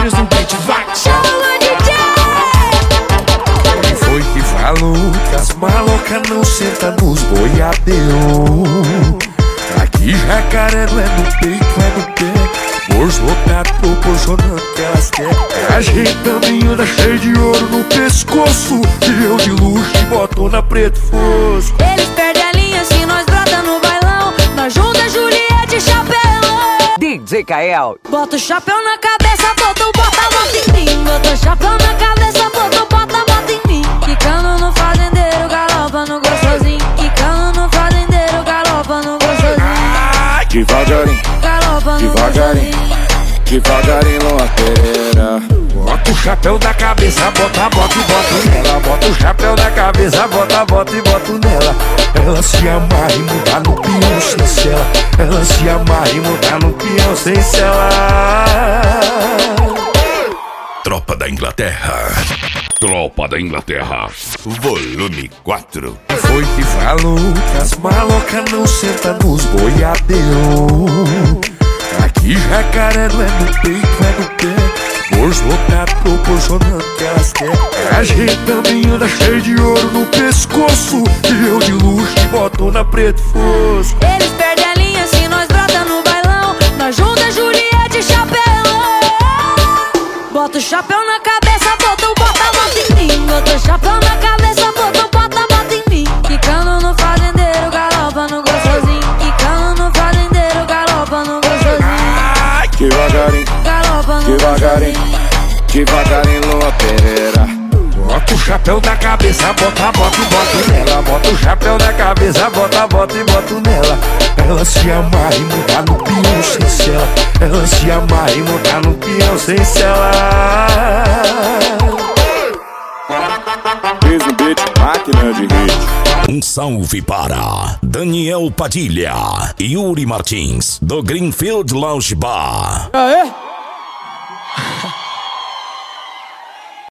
Pires no beat, vai! Chama DJ! Quem foi que falou que as malocas não sentam nos boiadeiros? Aqui jacaré não é no peito, é no pé. Bolso lotado proporcionando o que elas querem. É ajeitando e anda cheio de ouro no pescoço. E eu de luxo e botona preto fosco. Eles perdem a linha se nós brota no bailão. Nós junta Juliette e chapéu. DJ Kael. Bota o chapéu na cabeça, bota o bota em mim. Bota o chapéu na cabeça, bota o bota em mim. Quicando no fazendeiro, galopa no gostosinho. Quicando no fazendeiro, galopa no gostosinho. Devagarinho, Galopa no devagarinho, gostosinho. devagarinho, Lua Pereira. Bota o chapéu da cabeça, bota e boto nela. Bota o chapéu da cabeça, bota e boto nela. Ela se amarra e muda no peão sem cela. Ela se amarra e muda no peão sem cela. Tropa da Inglaterra. Tropa da Inglaterra. Volume 4. Quem foi que falou que as malocas não sentam nos boiadeiros? Aqui jacaré não é no peito, é no pé. Bolso lotado proporcionando o que elas querem. É ajeitando e anda cheio de ouro no pescoço. E eu de luxo e botona preto fosco. Eles perdem a linha se nós brota no bailão. Nós junta Juliette e chapéu. Bota o chapéu na cabeça, bota o bota em mim. Bota o chapéu na cabeça, bota o bota em mim. Quicando no fazendeiro, galopa no gostosinho. Quicando no fazendeiro, galopa no gostosinho. Devagarinho, Galopa no devagarinho, gostosinho. devagarinho, Lua Pereira. Bota o chapéu da cabeça, bota e boto nela. Bota o chapéu da cabeça, bota e boto nela. Ela se amarra e muda no peão sem cela. Ela se amarra e muda no peão sem cela. Fiz no beat, máquina de hit. Um salve para Daniel Padilha e Yuri Martins, do Greenfield Lounge Bar. Aê!